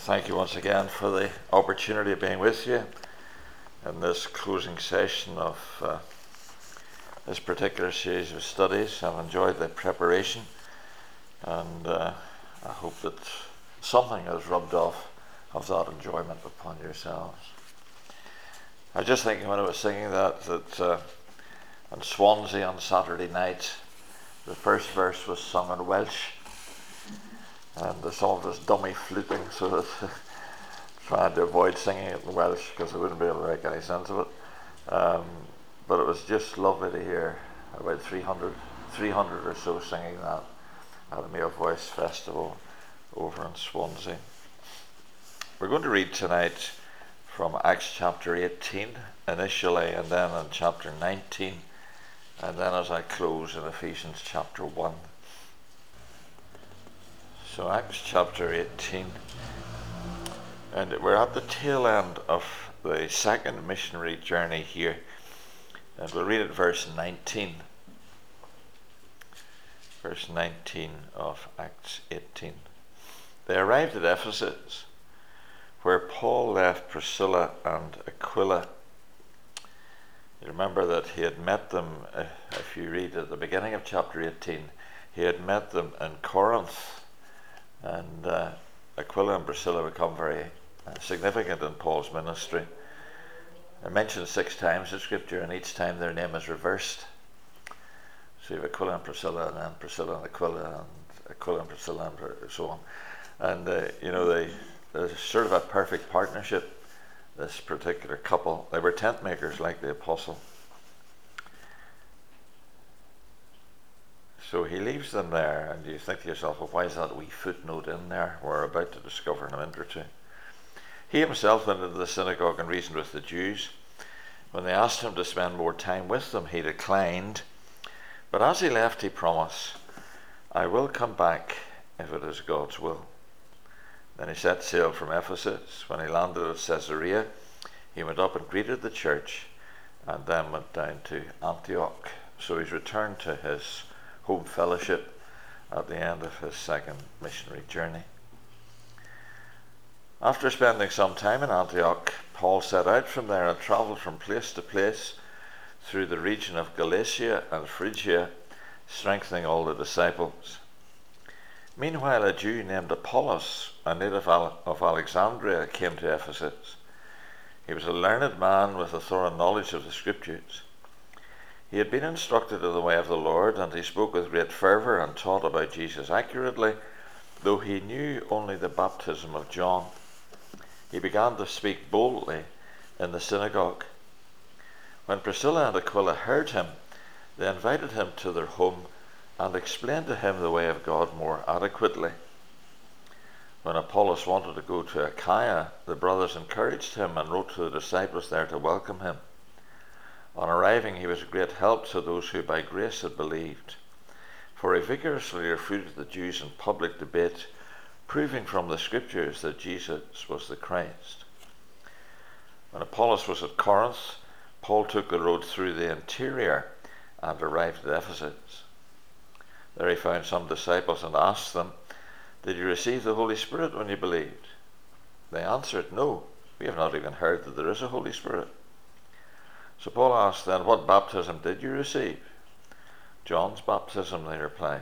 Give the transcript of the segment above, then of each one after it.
Thank you once again for the opportunity of being with you in this closing session of this particular series of studies. I've enjoyed the preparation, and I hope that something has rubbed off of that enjoyment upon yourselves. I was just thinking when I was singing that in Swansea on Saturday night, the first verse was sung in Welsh, and there's all this dummy fluting, so that trying to avoid singing it in Welsh because I wouldn't be able to make any sense of it. But it was just lovely to hear about 300 or so singing that at a Male Voice Festival over in Swansea. We're going to read tonight from Acts chapter 18 initially, and then in chapter 19, and then as I close in Ephesians chapter 1. So Acts chapter 18, and we're at the tail end of the second missionary journey here, and we'll read at verse 19. Verse 19 of Acts 18. They arrived at Ephesus, where Paul left Priscilla and Aquila. You remember that he had met them, if you read at the beginning of chapter 18, he had met them in Corinth. And Aquila and Priscilla become very significant in Paul's ministry. They're mentioned 6 times in Scripture, and each time their name is reversed. So you have Aquila and Priscilla, and then Priscilla and Aquila and Priscilla, and so on. And they're sort of a perfect partnership, this particular couple. They were tent makers like the apostle. So he leaves them there, and you think to yourself, well, why is that wee footnote in there? We're about to discover in a minute or two. He himself went into the synagogue and reasoned with the Jews. When they asked him to spend more time with them, he declined. But as he left, he promised, I will come back if it is God's will. Then he set sail from Ephesus. When he landed at Caesarea, he went up and greeted the church, and then went down to Antioch. So he's returned to his home fellowship at the end of his second missionary journey. After spending some time in Antioch, Paul set out from there and travelled from place to place through the region of Galatia and Phrygia, strengthening all the disciples. Meanwhile, a Jew named Apollos, a native of Alexandria, came to Ephesus. He was a learned man with a thorough knowledge of the Scriptures. He had been instructed in the way of the Lord, and he spoke with great fervour and taught about Jesus accurately, though he knew only the baptism of John. He began to speak boldly in the synagogue. When Priscilla and Aquila heard him, they invited him to their home and explained to him the way of God more adequately. When Apollos wanted to go to Achaia, the brothers encouraged him and wrote to the disciples there to welcome him. On arriving, he was a great help to those who by grace had believed, for he vigorously refuted the Jews in public debate, proving from the Scriptures that Jesus was the Christ. When Apollos was at Corinth, Paul took the road through the interior and arrived at Ephesus. There he found some disciples and asked them, Did you receive the Holy Spirit when you believed? They answered, No, we have not even heard that there is a Holy Spirit. So Paul asked then, What baptism did you receive? John's baptism, they replied.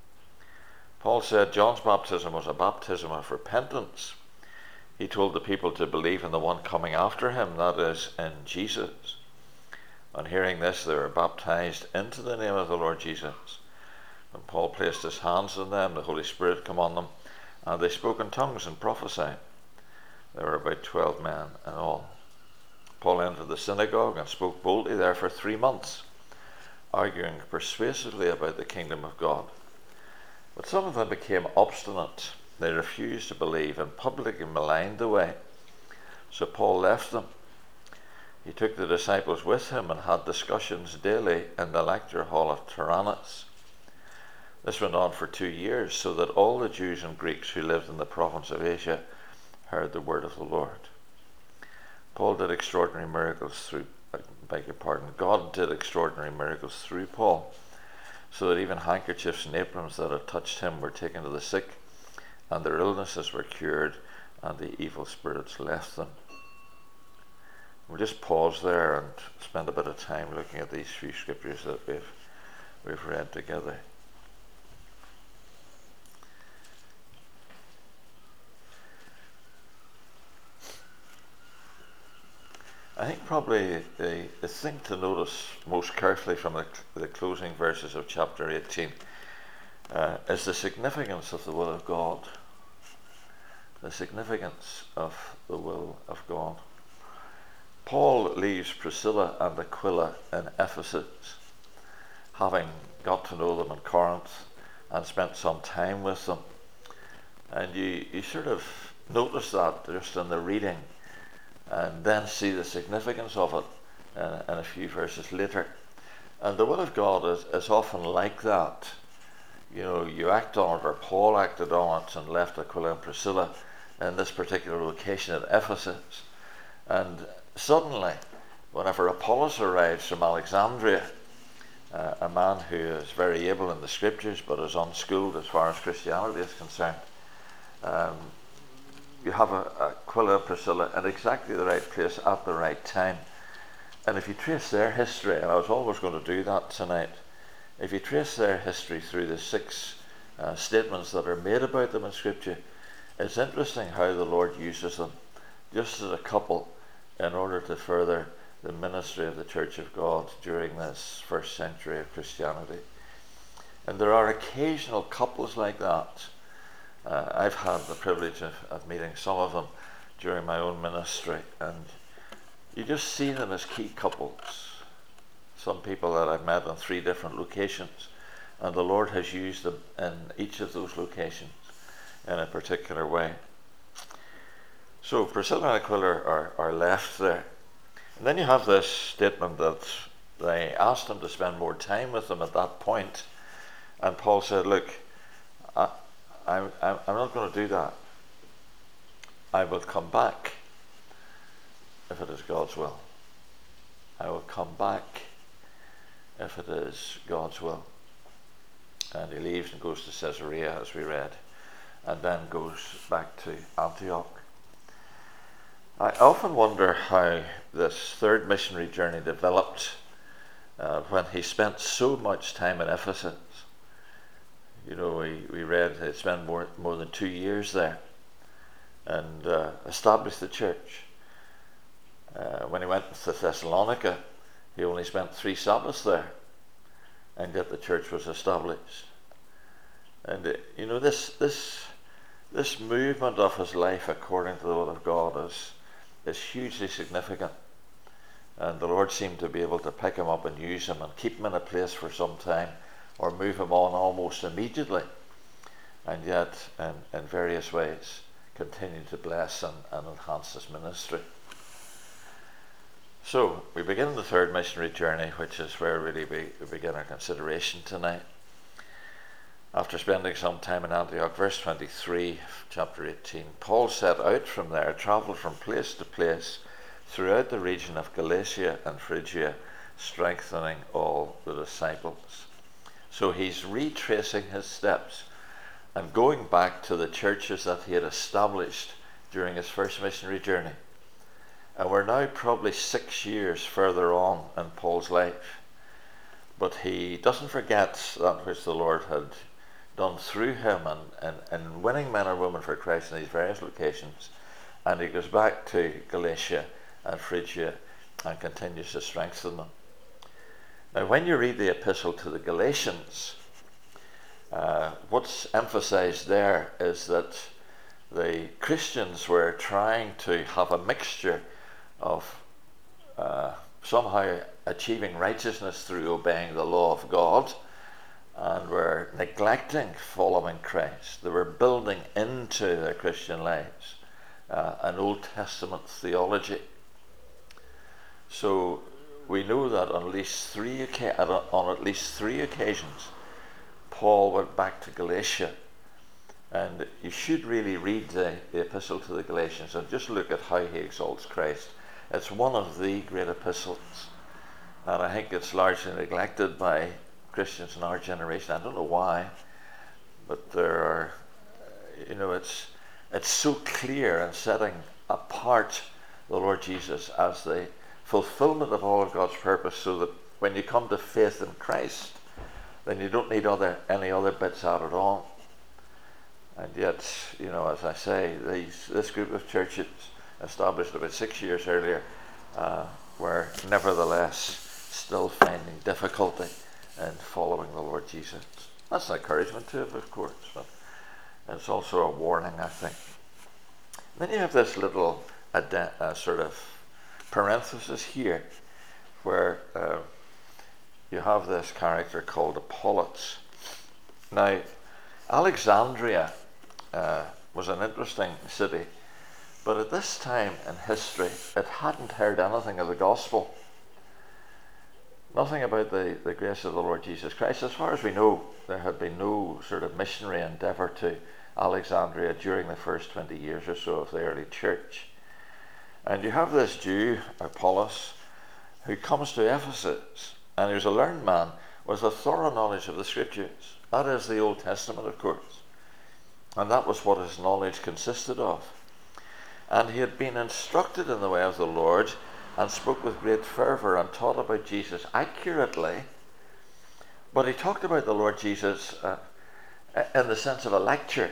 Paul said John's baptism was a baptism of repentance. He told the people to believe in the one coming after him, that is, in Jesus. On hearing this, they were baptized into the name of the Lord Jesus. When Paul placed his hands on them, the Holy Spirit came on them, and they spoke in tongues and prophesied. There were about 12 men in all. Paul entered the synagogue and spoke boldly there for 3 months, arguing persuasively about the kingdom of God. But some of them became obstinate. They refused to believe and publicly maligned the way. So Paul left them. He took the disciples with him and had discussions daily in the lecture hall of Tyrannus. This went on for 2 years, so that all the Jews and Greeks who lived in the province of Asia heard the word of the Lord. God did extraordinary miracles through Paul, so that even handkerchiefs and aprons that had touched him were taken to the sick, and their illnesses were cured, and the evil spirits left them. We'll just pause there and spend a bit of time looking at these few scriptures that we've read together. I think probably the thing to notice most carefully from the closing verses of chapter 18 is the significance of the will of God. The significance of the will of God. Paul leaves Priscilla and Aquila in Ephesus, having got to know them in Corinth and spent some time with them. And you sort of notice that just in the reading, and then see the significance of it in a few verses later. And the will of God is often like that. You know, you act on it, or Paul acted on it and left Aquila and Priscilla in this particular location at Ephesus. And suddenly, whenever Apollos arrives from Alexandria, a man who is very able in the scriptures but is unschooled as far as Christianity is concerned, you have Aquila and Priscilla in exactly the right place at the right time. And if you trace their history, and I was always going to do that tonight, if you trace their history through the 6 statements that are made about them in Scripture, it's interesting how the Lord uses them just as a couple in order to further the ministry of the Church of God during this first century of Christianity. And there are occasional couples like that. I've had the privilege of meeting some of them during my own ministry, and you just see them as key couples. Some people that I've met in 3 different locations, and the Lord has used them in each of those locations in a particular way. So Priscilla and Aquila are left there. And then you have this statement that they asked him to spend more time with them at that point, and Paul said, look, I'm not going to do that. I will come back if it is God's will. I will come back if it is God's will. And he leaves and goes to Caesarea, as we read, and then goes back to Antioch. I often wonder how this third missionary journey developed when he spent so much time in Ephesus. You know, we read he spent more than 2 years there and established the church. When he went to Thessalonica, he only spent 3 Sabbaths there, and yet the church was established. And you know, this movement of his life according to the will of God is hugely significant. And the Lord seemed to be able to pick him up and use him and keep him in a place for some time, or move him on almost immediately, and yet in various ways continue to bless and enhance his ministry. So we begin the third missionary journey, which is where really we begin our consideration tonight. After spending some time in Antioch, verse 23, chapter 18, Paul set out from there, travelled from place to place throughout the region of Galatia and Phrygia, strengthening all the disciples. So he's retracing his steps and going back to the churches that he had established during his first missionary journey. And we're now probably 6 years further on in Paul's life. But he doesn't forget that which the Lord had done through him and winning men and women for Christ in these various locations. And he goes back to Galatia and Phrygia and continues to strengthen them. Now, when you read the epistle to the Galatians, what's emphasized there is that the Christians were trying to have a mixture of somehow achieving righteousness through obeying the law of God, and were neglecting following Christ. They were building into their Christian lives an Old Testament theology. So we know that on at least three occasions, Paul went back to Galatia. And you should really read the epistle to the Galatians and just look at how he exalts Christ. It's one of the great epistles, and I think it's largely neglected by Christians in our generation. I don't know why, but there are, it's it's so clear in setting apart the Lord Jesus as the fulfillment of all of God's purpose, so that when you come to faith in Christ, then you don't need any other bits added on. And yet, as I say, this group of churches, established about 6 years earlier, were nevertheless still finding difficulty in following the Lord Jesus. That's an encouragement to it, of course, but it's also a warning, I think. Then you have this little sort of parenthesis here, where you have this character called Apollos. Now, Alexandria was an interesting city, but at this time in history, it hadn't heard anything of the gospel. Nothing about the grace of the Lord Jesus Christ. As far as we know, there had been no sort of missionary endeavour to Alexandria during the first 20 years or so of the early church. And you have this Jew, Apollos, who comes to Ephesus, and who's a learned man with a thorough knowledge of the Scriptures. That is the Old Testament, of course. And that was what his knowledge consisted of. And he had been instructed in the way of the Lord, and spoke with great fervour and taught about Jesus accurately. But he talked about the Lord Jesus in the sense of a lecture.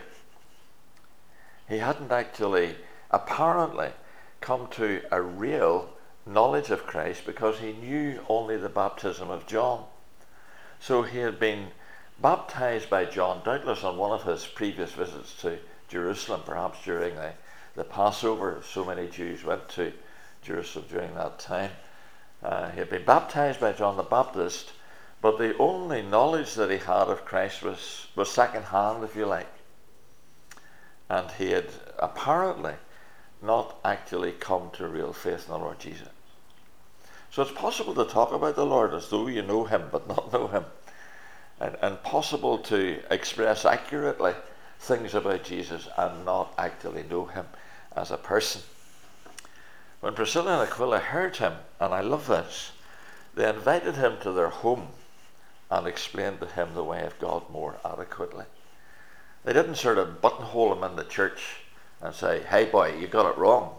He hadn't actually, apparently, come to a real knowledge of Christ, because he knew only the baptism of John. So he had been baptized by John, doubtless on one of his previous visits to Jerusalem, perhaps during the Passover. So many Jews went to Jerusalem during that time. He had been baptized by John the Baptist, but the only knowledge that he had of Christ was second hand, if you like. And he had apparently not actually come to real faith in the Lord Jesus. So it's possible to talk about the Lord as though you know him but not know him, and possible to express accurately things about Jesus and not actually know him as a person. When Priscilla and Aquila heard him, and I love this, they invited him to their home and explained to him the way of God more adequately. They didn't sort of buttonhole him in the church and say, "Hey boy, you got it wrong,"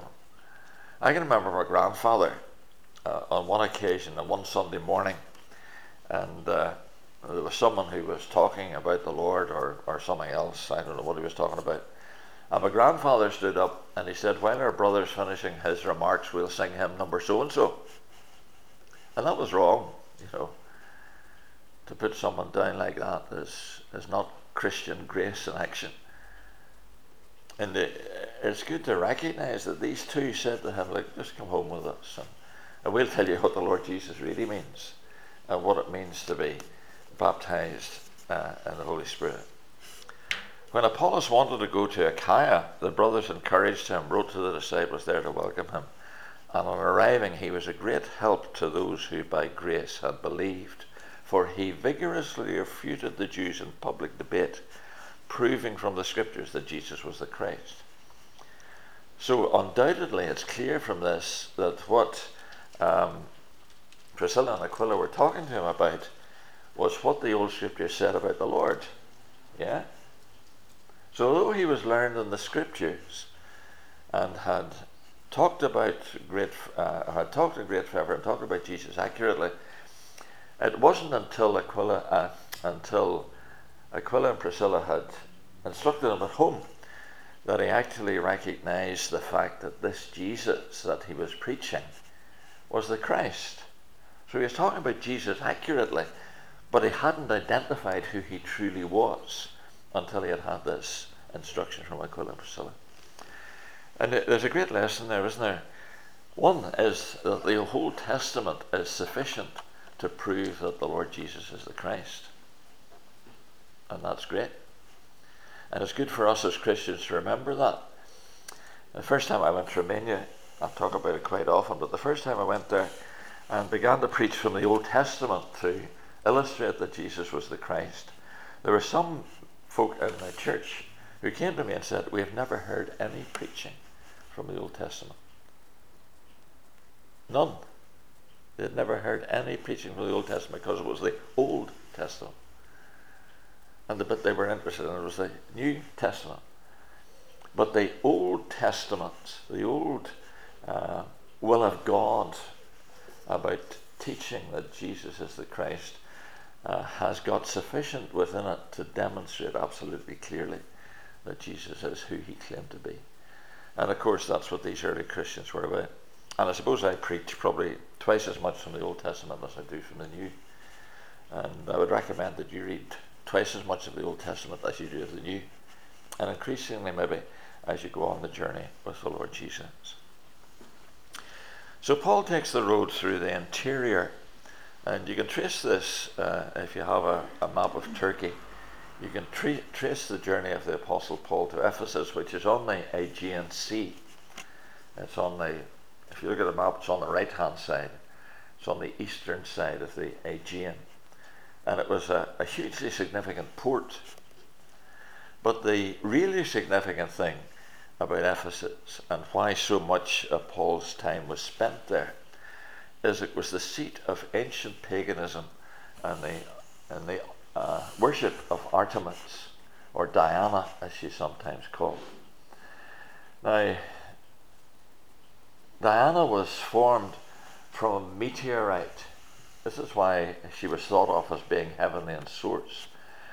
I can remember my grandfather on one occasion, on one Sunday morning, and there was someone who was talking about the Lord or something else. I don't know what he was talking about. And my grandfather stood up and he said, "While our brother's finishing his remarks, we'll sing hymn number so-and-so." And that was wrong, To put someone down like that is not Christian grace in action. And it's good to recognise that these two said to him, "Look, just come home with us, and we'll tell you what the Lord Jesus really means, and what it means to be baptized in the Holy Spirit." When Apollos wanted to go to Achaia, the brothers encouraged him, wrote to the disciples there to welcome him, and on arriving he was a great help to those who by grace had believed, for he vigorously refuted the Jews in public debate, proving from the Scriptures that Jesus was the Christ. So undoubtedly it's clear from this that what Priscilla and Aquila were talking to him about was what the old Scriptures said about the Lord. Yeah? So although he was learned in the Scriptures and had talked in great fervour and talked about Jesus accurately, it wasn't until Aquila and Priscilla had instructed him at home that he actually recognised the fact that this Jesus that he was preaching was the Christ. So he was talking about Jesus accurately, but he hadn't identified who he truly was until he had this instruction from Aquila and Priscilla. And there's a great lesson there, isn't there? One is that the Old Testament is sufficient to prove that the Lord Jesus is the Christ. And that's great. And it's good for us as Christians to remember that. The first time I went to Romania, I talk about it quite often, but the first time I went there and began to preach from the Old Testament to illustrate that Jesus was the Christ, there were some folk in my church who came to me and said, "We have never heard any preaching from the Old Testament." None. They had never heard any preaching from the Old Testament because it was the Old Testament. And the bit they were interested in was the New Testament. But the Old Testament, the old will of God about teaching that Jesus is the Christ has got sufficient within it to demonstrate absolutely clearly that Jesus is who he claimed to be. And of course that's what these early Christians were about. And I suppose I preach probably twice as much from the Old Testament as I do from the New. And I would recommend that you read twice as much of the Old Testament as you do of the New. And increasingly maybe as you go on the journey with the Lord Jesus. So Paul takes the road through the interior, and you can trace this if you have a map of Turkey. You can trace the journey of the Apostle Paul to Ephesus, which is on the Aegean Sea. It's on the, if you look at the map, it's on the right hand side. It's on the eastern side of the Aegean. And it was a hugely significant port. But the really significant thing about Ephesus and why so much of Paul's time was spent there is it was the seat of ancient paganism and the worship of Artemis, or Diana as she's sometimes called. Now, Diana was formed from a meteorite. This is why she was thought of as being heavenly in source.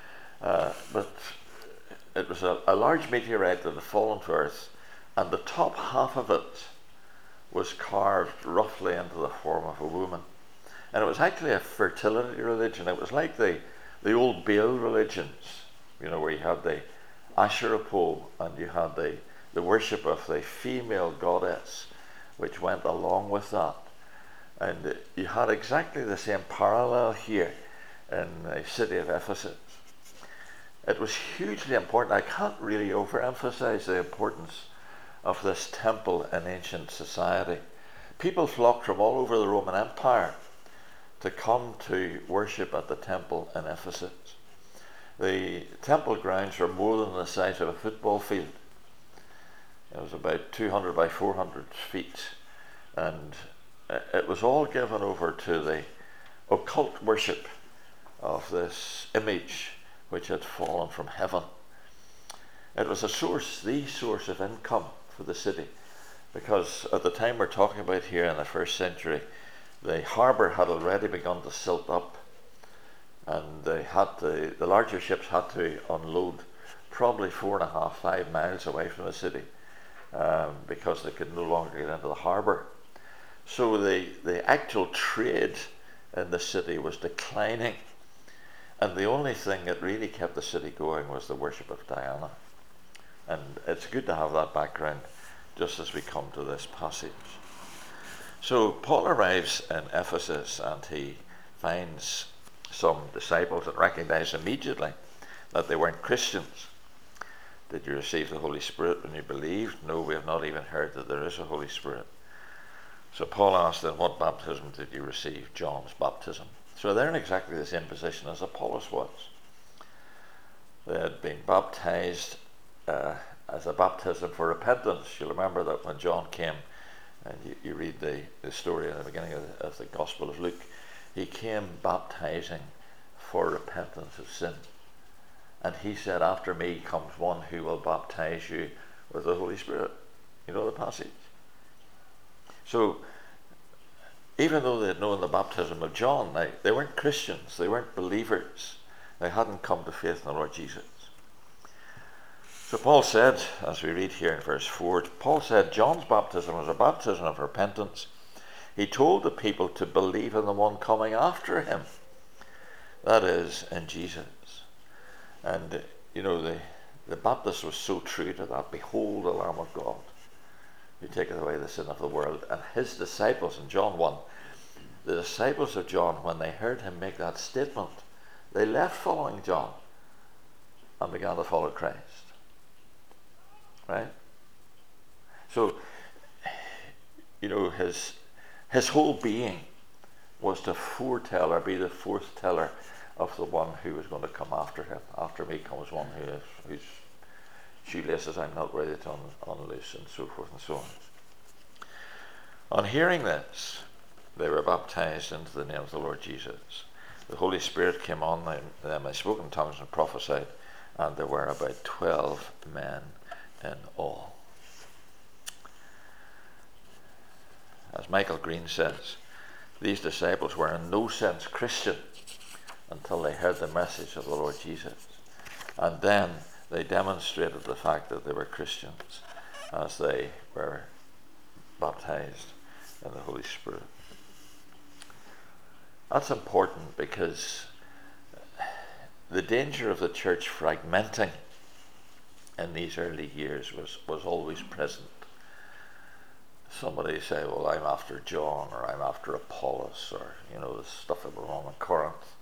But it was a large meteorite that had fallen to Earth, and the top half of it was carved roughly into the form of a woman. And it was actually a fertility religion. It was like the old Baal religions, you know, where you had the Asherah pole and you had the worship of the female goddess, which went along with that. And you had exactly the same parallel here in the city of Ephesus. It was hugely important. I can't really overemphasize the importance of this temple in ancient society. People flocked from all over the Roman Empire to come to worship at the temple in Ephesus. The temple grounds were more than the size of a football field. It was about 200 by 400 feet, and it was all given over to the occult worship of this image which had fallen from heaven. It was the source of income for the city, because at the time we're talking about here in the first century, the harbour had already begun to silt up, and the larger ships had to unload probably 4.5, 5 miles away from the city, because they could no longer get into the harbour. So the actual trade in the city was declining. And the only thing that really kept the city going was the worship of Diana. And it's good to have that background just as we come to this passage. So Paul arrives in Ephesus and he finds some disciples that recognize immediately that they weren't Christians. Did you receive the Holy Spirit when you believed? No, we have not even heard that there is a Holy Spirit. So Paul asked them, what baptism did you receive? John's baptism. So they're in exactly the same position as Apollos was. They had been baptized as a baptism for repentance. You'll remember that when John came, and you read the story in the beginning of the Gospel of Luke, he came baptizing for repentance of sin. And he said, after me comes one who will baptize you with the Holy Spirit. You know the passage? So, even though they had known the baptism of John, they weren't Christians, they weren't believers. They hadn't come to faith in the Lord Jesus. So Paul said, as we read here in verse 4, Paul said John's baptism was a baptism of repentance. He told the people to believe in the one coming after him. That is, in Jesus. And, you know, the Baptist was so true to that. Behold the Lamb of God, who taketh away the sin of the world. And his disciples in John 1, the disciples of John, when they heard him make that statement, they left following John and began to follow Christ. Right? So, you know, his whole being was to foretell or be the forth-teller of the one who was going to come after him. After me comes one whose shoelaces I'm not ready to unloose, and so forth and so on. On hearing this, they were baptized into the name of the Lord Jesus. The Holy Spirit came on them. They spoke in tongues and prophesied, and there were about 12 men in all. As Michael Green says, these disciples were in no sense Christian until they heard the message of the Lord Jesus. And then they demonstrated the fact that they were Christians as they were baptized in the Holy Spirit. That's important because the danger of the church fragmenting in these early years was always present. Somebody say, well, I'm after John, or I'm after Apollos, or the stuff that went on in Corinth.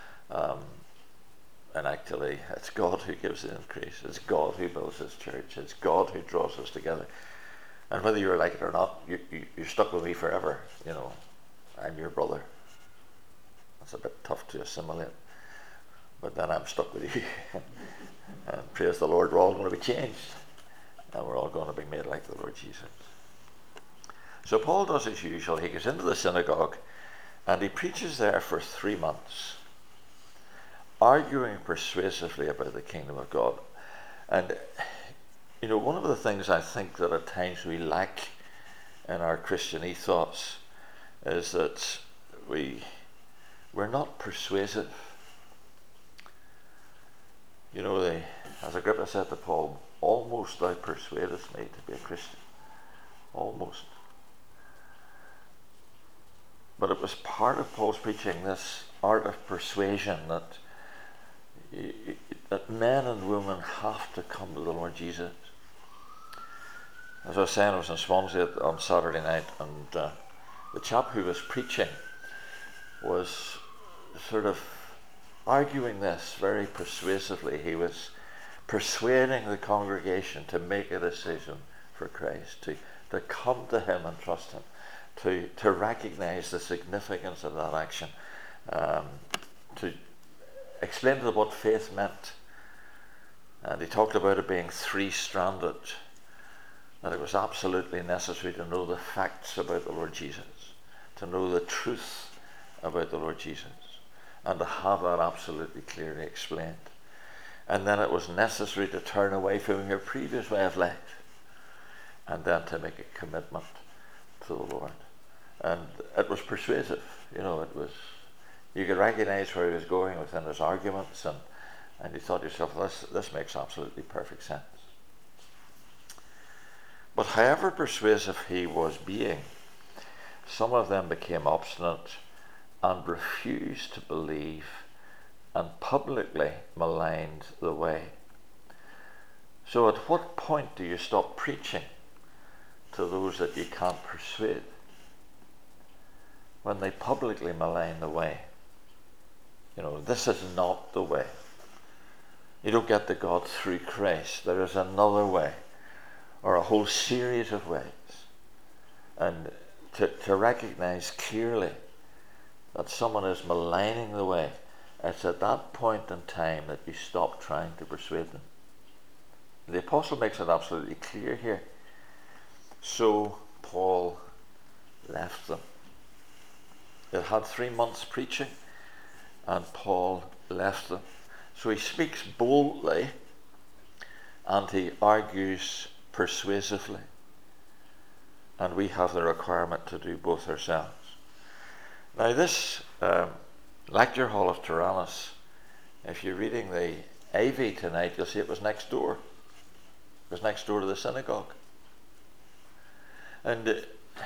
And actually, it's God who gives the increase. It's God who builds his church. It's God who draws us together. And whether you're like it or not, you're stuck with me forever. I'm your brother. That's a bit tough to assimilate. But then I'm stuck with you. And praise the Lord, we're all going to be changed. And we're all going to be made like the Lord Jesus. So Paul does as usual. He goes into the synagogue and he preaches there for 3 months, arguing persuasively about the kingdom of God. And one of the things I think that at times we lack in our Christian ethos is that we're not persuasive. As Agrippa said to Paul, almost thou persuadest me to be a Christian. Almost. But it was part of Paul's preaching, this art of persuasion, that men and women have to come to the Lord Jesus. As I was saying, I was in Swansea on Saturday night, and the chap who was preaching was sort of arguing this very persuasively. He was persuading the congregation to make a decision for Christ, to come to him and trust him, to recognize the significance of that action, to explain to them what faith meant. And he talked about it being 3-stranded, that it was absolutely necessary to know the facts about the Lord Jesus, to know the truth about the Lord Jesus, and to have that absolutely clearly explained. And then it was necessary to turn away from your previous way of life, and then to make a commitment to the Lord. And it was persuasive. You could recognize where he was going within his arguments, and you thought to yourself, this makes absolutely perfect sense. But however persuasive he was being, some of them became obstinate and refused to believe and publicly maligned the way. So at what point do you stop preaching to those that you can't persuade? When they publicly malign the way. This is not the way. You don't get to God through Christ. There is another way, or a whole series of ways. And to recognize clearly that someone is maligning the way, it's at that point in time that you stop trying to persuade them. The apostle makes it absolutely clear here. So Paul left them. They had 3 months preaching, and Paul left them. So he speaks boldly and he argues persuasively. And we have the requirement to do both ourselves. Now this lecture hall of Tyrannus, if you're reading the AV tonight, you'll see it was next door. It was next door to the synagogue. And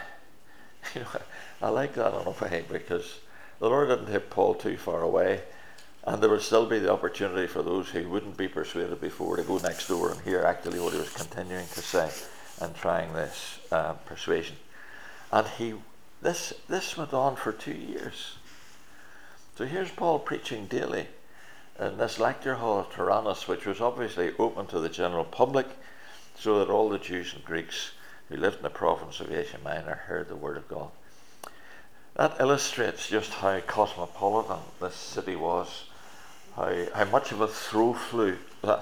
I like that in a way, because the Lord didn't take Paul too far away, and there would still be the opportunity for those who wouldn't be persuaded before to go next door and hear actually what he was continuing to say and trying this persuasion. And this went on for 2 years. So here's Paul preaching daily in this lecture hall of Tyrannus, which was obviously open to the general public, so that all the Jews and Greeks who lived in the province of Asia Minor heard the word of God. That illustrates just how cosmopolitan this city was, how much of a flow through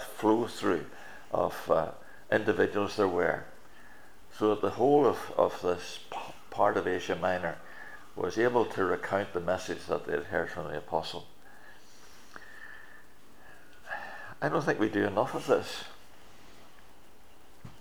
of individuals there were, so that the whole of this part of Asia Minor was able to recount the message that they had heard from the apostle. I don't think we do enough of this.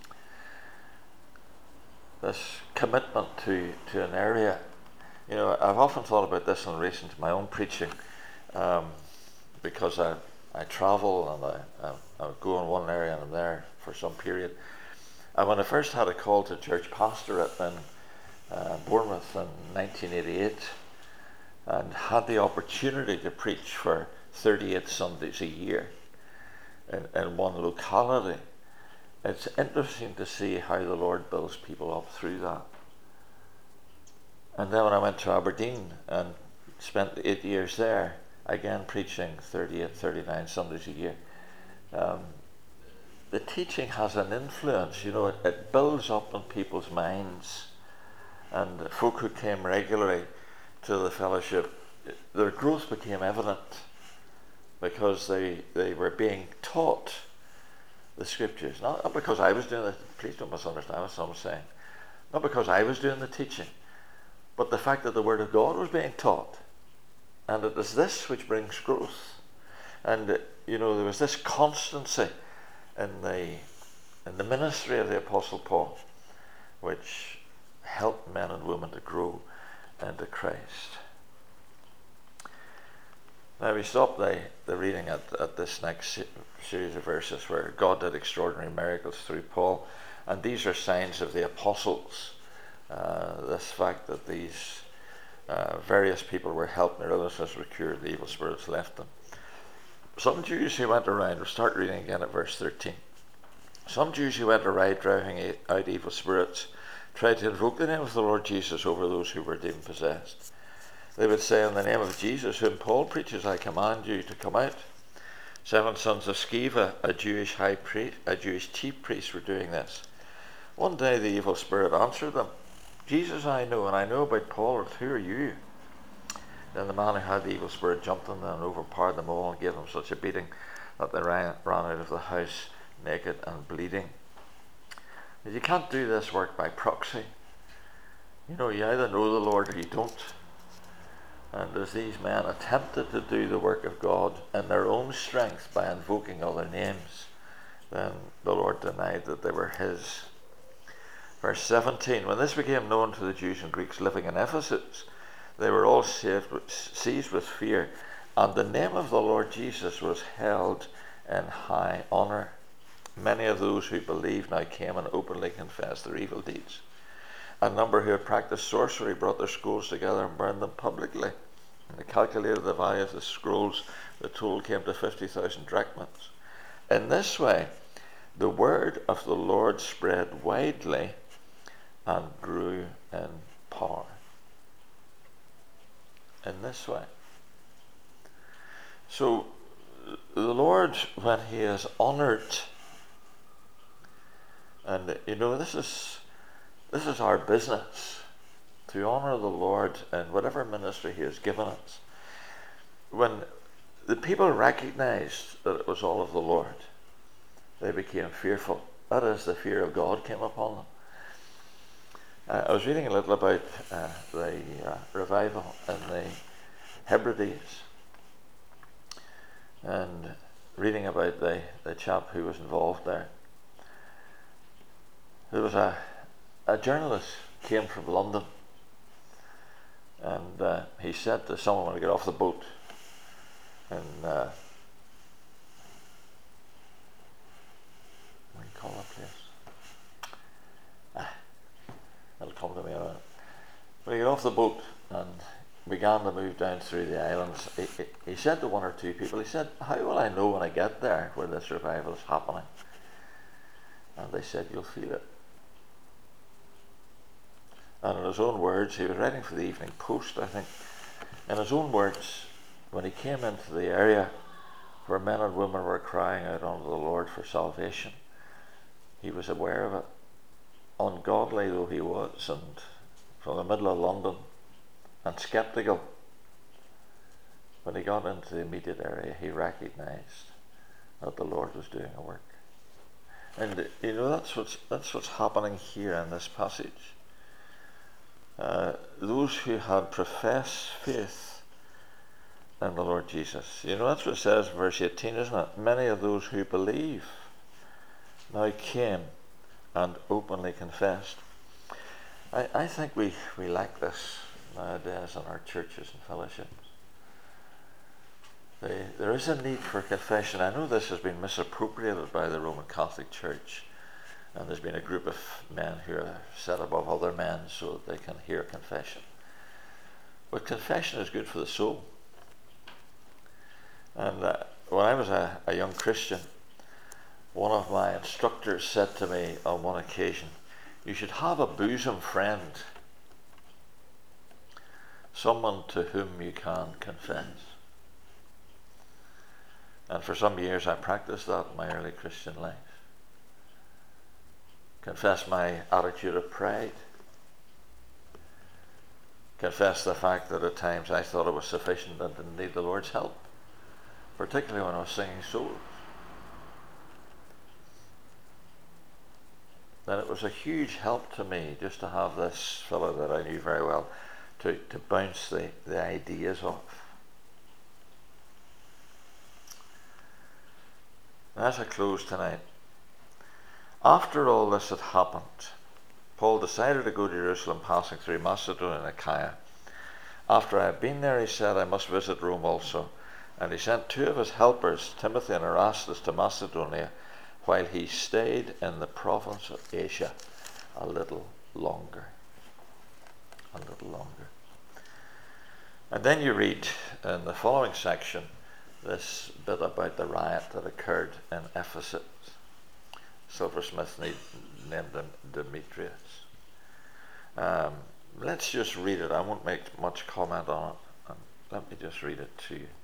this commitment to an area. You know, I've often thought about this in relation to my own preaching, because I travel and I go in one area and I'm there for some period. And when I first had a call to church pastorate in Bournemouth in 1988, and had the opportunity to preach for 38 Sundays a year in one locality, it's interesting to see how the Lord builds people up through that. And then when I went to Aberdeen and spent 8 years there, again preaching 38, 39 Sundays a year, the teaching has an influence. You know, it builds up in people's minds. And folk who came regularly to the fellowship, their growth became evident because they were being taught the scriptures. Not because I was doing it, please don't misunderstand what I'm saying. Not because I was doing the teaching, but the fact that the Word of God was being taught. And it is this which brings growth. And you know, there was this constancy in the ministry of the Apostle Paul, which helped men and women to grow into Christ. Now we stop the reading at this next series of verses where God did extraordinary miracles through Paul, and these are signs of the apostles. This fact that these various people were helped, their illnesses were cured, the evil spirits left them. Some Jews who went around, we'll start reading again at verse 13. Some Jews who went around driving out evil spirits tried to invoke the name of the Lord Jesus over those who were demon-possessed. They would say, in the name of Jesus, whom Paul preaches, I command you to come out. 7 sons of Sceva, a Jewish chief priest, were doing this. One day the evil spirit answered them, Jesus I know, and I know about Paul, but who are you? Then the man who had the evil spirit jumped on them and overpowered them all and gave them such a beating that they ran out of the house naked and bleeding. But you can't do this work by proxy. You know, you either know the Lord or you don't. And as these men attempted to do the work of God in their own strength by invoking other names, then the Lord denied that they were his. Verse 17, when this became known to the Jews and Greeks living in Ephesus, they were all seized with fear, and the name of the Lord Jesus was held in high honour. Many of those who believed now came and openly confessed their evil deeds. A number who had practiced sorcery brought their scrolls together and burned them publicly. And they calculated the value of the scrolls. The total came to 50,000 drachmas. In this way, the word of the Lord spread widely and grew in power. In this way. So, the Lord, when he is honoured, and you know, this is our business, to honour the Lord in whatever ministry he has given us. When the people recognised that it was all of the Lord, they became fearful. That is, the fear of God came upon them. I was reading a little about the revival in the Hebrides, and reading about the chap who was involved there. There was a journalist came from London, and he said to someone when he got off the boat, and what do you call that place? It'll come to me in a minute. When he got off the boat and began to move down through the islands, he said to one or two people, he said, how will I know when I get there where this revival is happening? And they said, you'll feel it. And in his own words, he was writing for the Evening Post, I think. In his own words, when he came into the area where men and women were crying out unto the Lord for salvation, he was aware of it. Ungodly though he was, and from the middle of London, and sceptical, when he got into the immediate area, he recognised that the Lord was doing a work. And you know, that's what's happening here in this passage. Those who had professed faith in the Lord Jesus, you know, that's what it says in verse 18, isn't it? Many of those who believe now came and openly confessed. I think we lack this nowadays in our churches and fellowships. There is a need for confession. I know this has been misappropriated by the Roman Catholic Church, and there's been a group of men who are set above other men so that they can hear confession. But confession is good for the soul. And when I was a young Christian, one of my instructors said to me on one occasion, "You should have a bosom friend, someone to whom you can confess." And for some years I practiced that in my early Christian life. Confess my attitude of pride. Confess the fact that at times I thought it was sufficient and didn't need the Lord's help, particularly when I was singing solos. Then it was a huge help to me just to have this fellow that I knew very well to bounce the ideas off. As I close tonight, after all this had happened, Paul decided to go to Jerusalem, passing through Macedonia and Achaia. After I had been there, he said, I must visit Rome also. And he sent 2 of his helpers, Timothy and Erastus, to Macedonia, while he stayed in the province of Asia a little longer. A little longer. And then you read in the following section this bit about the riot that occurred in Ephesus. Silversmith named him Demetrius. Let's just read it. I won't make much comment on it. Let me just read it to you.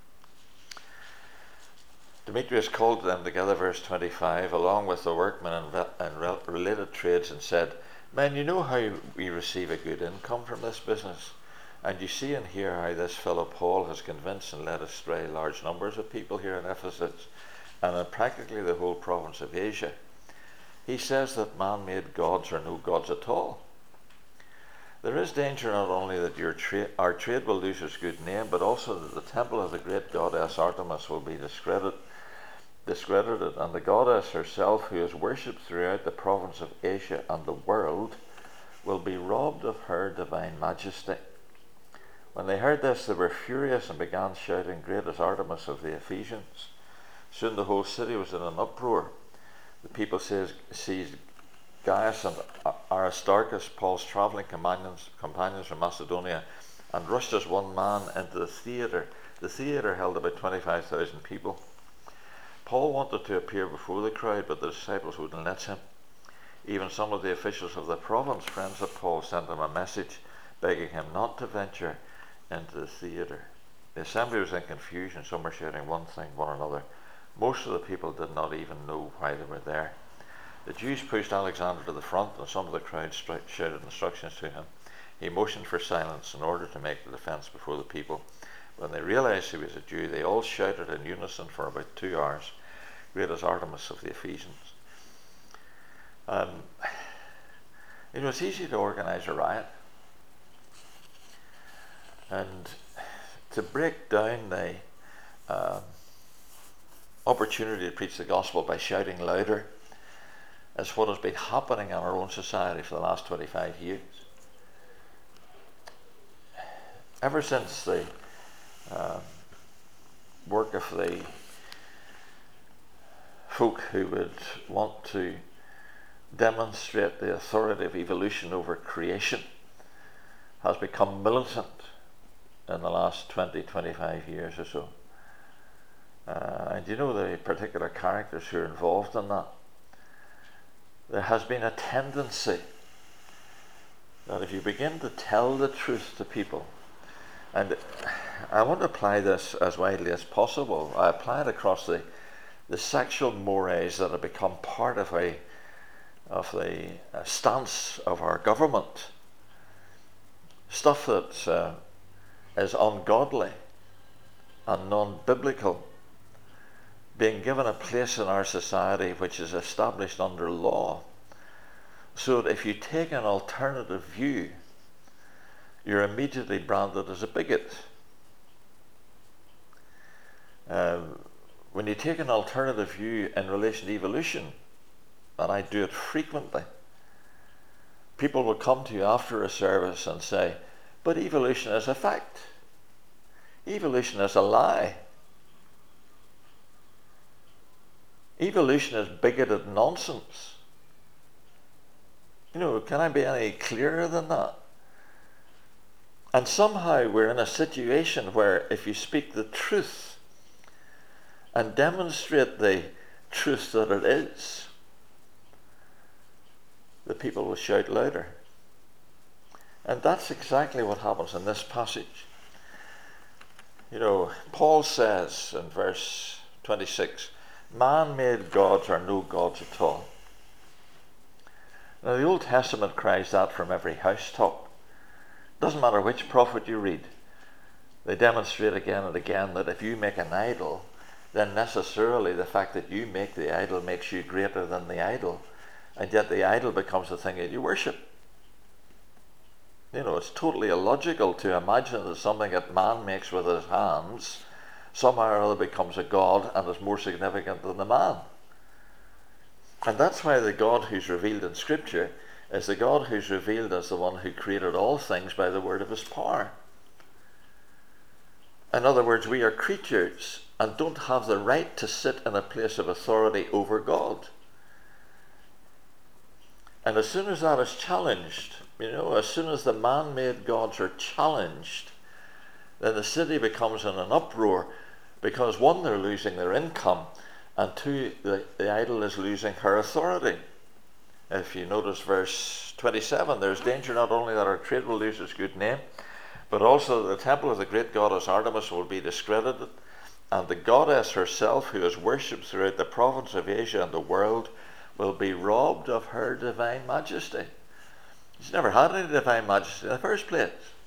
Demetrius called them together, verse 25, along with the workmen and related trades, and said, Men, you know how we receive a good income from this business, and you see and hear how this fellow Paul has convinced and led astray large numbers of people here in Ephesus, and in practically the whole province of Asia. He says that man-made gods are no gods at all. There is danger not only that our trade will lose its good name, but also that the temple of the great goddess Artemis will be discredited, and the goddess herself, who is worshipped throughout the province of Asia and the world, will be robbed of her divine majesty. When they heard this, they were furious and began shouting, Great is Artemis of the Ephesians. Soon the whole city was in an uproar. The people seized Gaius and Aristarchus, Paul's travelling companions from Macedonia, and rushed as one man into the theatre. The theatre held about 25,000 people. Paul wanted to appear before the crowd, but the disciples wouldn't let him. Even some of the officials of the province, friends of Paul, sent him a message begging him not to venture into the theatre. The assembly was in confusion. Some were shouting one thing, one another. Most of the people did not even know why they were there. The Jews pushed Alexander to the front, and some of the crowd shouted instructions to him. He motioned for silence in order to make the defense before the people. When they realized he was a Jew, they all shouted in unison for about 2 hours, Great is Artemis of the Ephesians. It's easy to organize a riot and to break down the opportunity to preach the gospel by shouting louder is what has been happening in our own society for the last 25 years. Ever since the work of the folk who would want to demonstrate the authority of evolution over creation has become militant in the last 20-25 years or so. And you know the particular characters who are involved in that. There has been a tendency that if you begin to tell the truth to people, and I want to apply this as widely as possible. I apply it across the sexual mores that have become part of the stance of our government. Stuff that is ungodly and non-biblical being given a place in our society which is established under law, so that if you take an alternative view, you're immediately branded as a bigot. When you take an alternative view in relation to evolution, and I do it frequently, people will come to you after a service and say, but evolution is a fact. Evolution is a lie. Evolution is bigoted nonsense. Can I be any clearer than that? And somehow we're in a situation where if you speak the truth and demonstrate the truth that it is, the people will shout louder. And that's exactly what happens in this passage. Paul says in verse 26, man-made gods are no gods at all. Now the Old Testament cries that from every housetop. Doesn't matter which prophet you read. They demonstrate again and again that if you make an idol, then necessarily the fact that you make the idol makes you greater than the idol. And yet the idol becomes the thing that you worship. It's totally illogical to imagine that something that man makes with his hands somehow or other becomes a god and is more significant than the man. And that's why the God who's revealed in Scripture is the God who's revealed as the one who created all things by the word of his power. In other words, we are creatures and don't have the right to sit in a place of authority over God. And as soon as that is challenged, as soon as the man-made gods are challenged, then the city becomes in an uproar because one, they're losing their income, and two, the idol is losing her authority. If you notice verse 27, there's danger not only that our trade will lose its good name, but also the temple of the great goddess Artemis will be discredited, and the goddess herself, who is worshipped throughout the province of Asia and the world, will be robbed of her divine majesty. She's never had any divine majesty in the first place.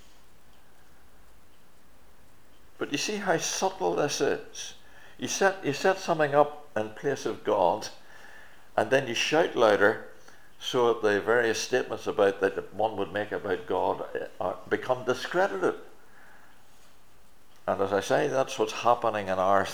But you see how subtle this is. You set something up in place of God, and then you shout louder, so that the various statements about that one would make about God become discredited. And as I say, that's what's happening in our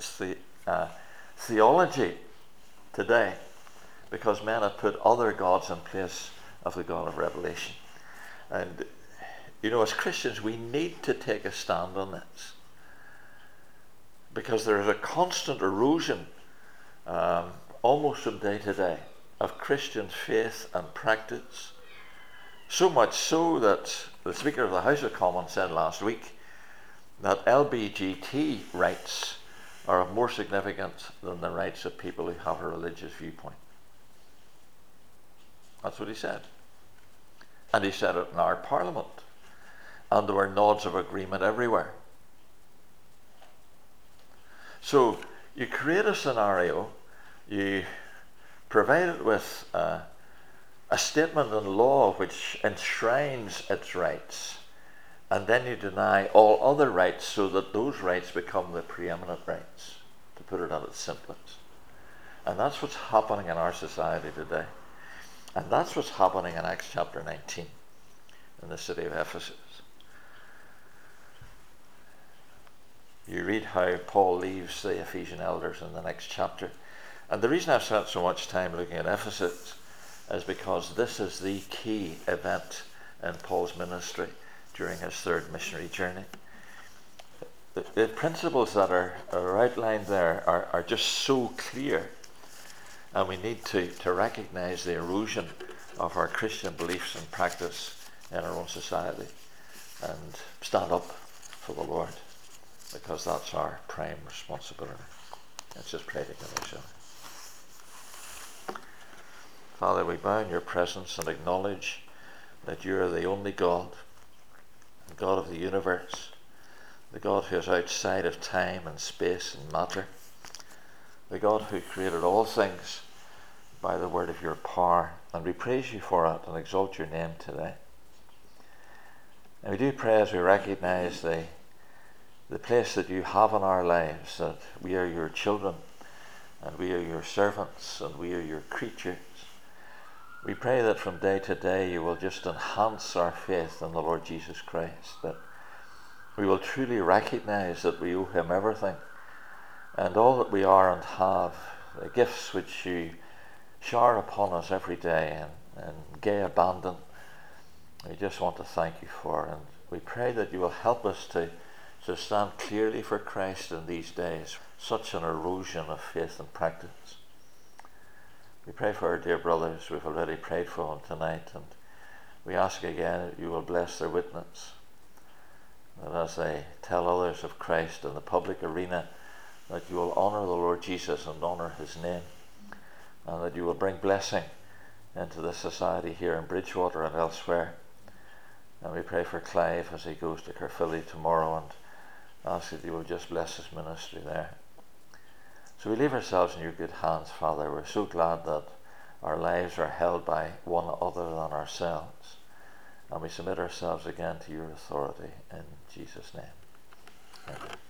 theology today, because men have put other gods in place of the God of Revelation. And as Christians, we need to take a stand on this, because there is a constant erosion, almost from day to day, of Christian faith and practice. So much so that the Speaker of the House of Commons said last week that LBGT rights are of more significance than the rights of people who have a religious viewpoint. That's what he said. And he said it in our Parliament. And there were nods of agreement everywhere. So you create a scenario, you provide it with a statement in law which enshrines its rights, and then you deny all other rights so that those rights become the preeminent rights, to put it at its simplest. And that's what's happening in our society today. And that's what's happening in Acts chapter 19 in the city of Ephesus. You read how Paul leaves the Ephesian elders in the next chapter. And the reason I've spent so much time looking at Ephesus is because this is the key event in Paul's ministry during his third missionary journey. The principles that are outlined there are just so clear, and we need to recognize the erosion of our Christian beliefs and practice in our own society and stand up for the Lord, because that's our prime responsibility. Let's just pray together, shall we? Father, we bow in your presence and acknowledge that you are the only God, the God of the universe, the God who is outside of time and space and matter, the God who created all things by the word of your power. And we praise you for it and exalt your name today. And we do pray, as we recognize the place that you have in our lives, that we are your children and we are your servants and we are your creatures. We pray that from day to day you will just enhance our faith in the Lord Jesus Christ, that we will truly recognize that we owe him everything, and all that we are and have, the gifts which you shower upon us every day in gay abandon, we just want to thank you for, and we pray that you will help us to stand clearly for Christ in these days. Such an erosion of faith and practice. We pray for our dear brothers. We've already prayed for them tonight, and we ask again that you will bless their witness, that as they tell others of Christ in the public arena, that you will honour the Lord Jesus and honour his name, and that you will bring blessing into the society here in Bridgewater and elsewhere. And we pray for Clive as he goes to Caerphilly tomorrow, and ask that you will just bless his ministry there. So we leave ourselves in your good hands, Father. We're so glad that our lives are held by one other than ourselves, and we submit ourselves again to your authority in Jesus' name. Amen.